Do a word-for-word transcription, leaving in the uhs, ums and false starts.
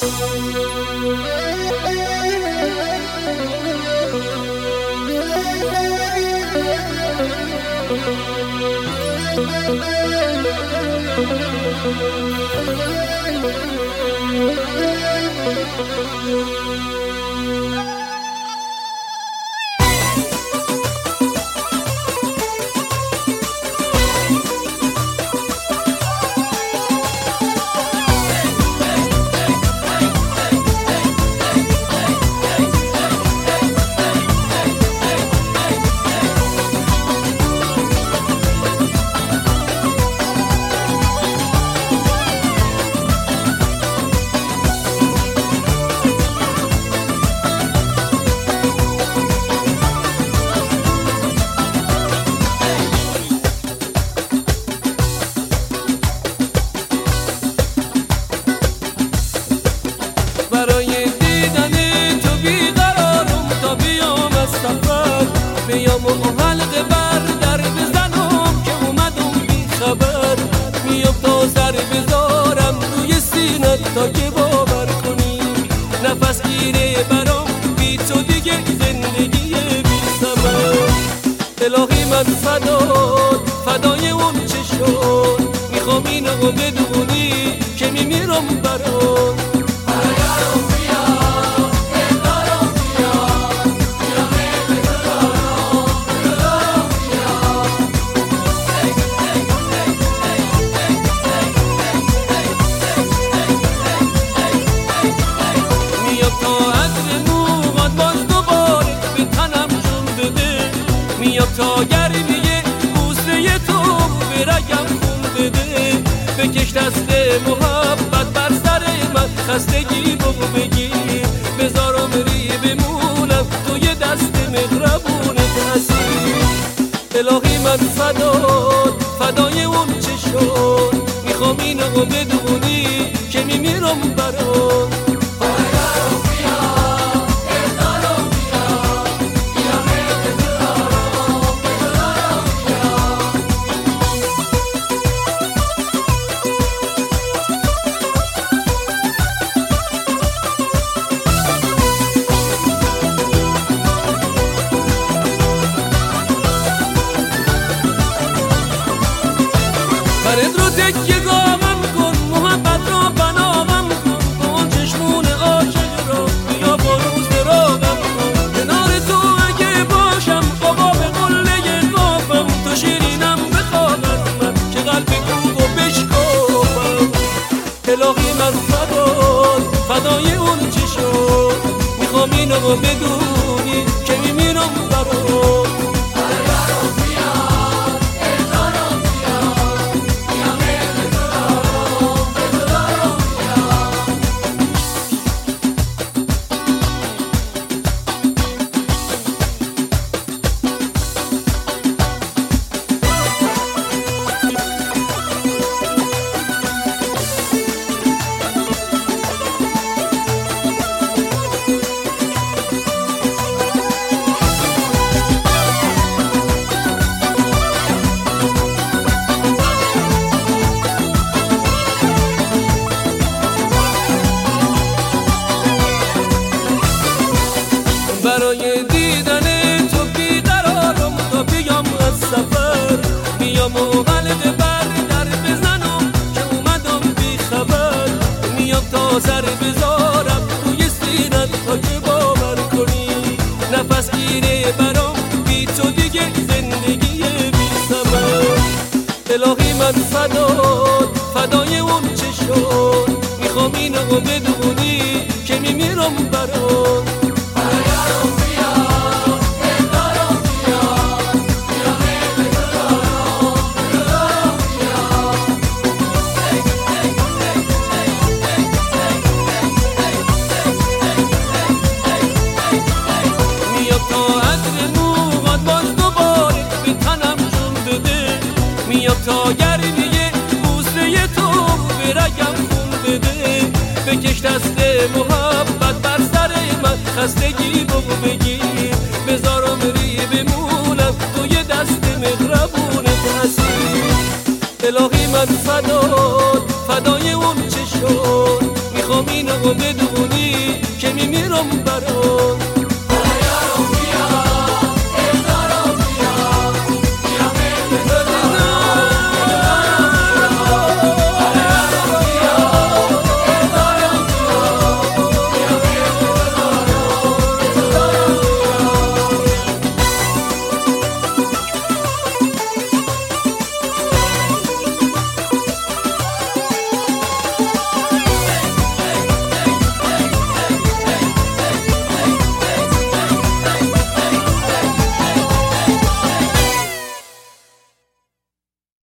برای دیدن تو بیقرارم تا بیام از سفر، بیام و حلقه بر در بزنم که اومدم بی خبر. میام تا سر بذارم روی سینت تا که باور کنی، نفس گیره برام بی تو دیگه زندگی بی ثمر. الهی من فدات فدای اون چشم، میخوام اینو بدونی که میمیرم برات. تا گرمیه بوسه تو به رگم خون بده، بکش دست محبت بر سر من، خستگی بگو بگیر بذارم ری بمونم توی دست مهربونت اسیر. الهی من فدات فدای اون چشم، میخوام اینو بدونی که میمیرم برات. برد رو تکیه گامم کن، محبت رو بنامم کن، با اون چشمون عاشق رو بیا برو سراغم کن. کنار تو اگه باشم بابا به قله قافم، تو شیرینم بخوابم من که قلب کوبو بشکافم. الهی من فدات فدای اون چشم، میخوام اینو بدونی که میمیرم برات. برای دیدن تو بیقرارم تا بیام از سفر، میام و حلقه بر در بزنم که اومدم بی خبر. میام تا سر بذارم روی سینت تا که باور کنی، نفس گیره برام بی تو دیگه زندگی بی ثمر. الهی من فدات فدای اون چشم، میخوام اینو بدونی که میمیرم برات. تا گرمیه بوسه تو به رگم خون بده، بکش دست محبت بر سر من، خستگی بگو بگیر بذارم ری بمونم توی دست مهربونت اسیر. الهی من فدات فدای اون چشم، میخوام اینو بدونی که میمیرم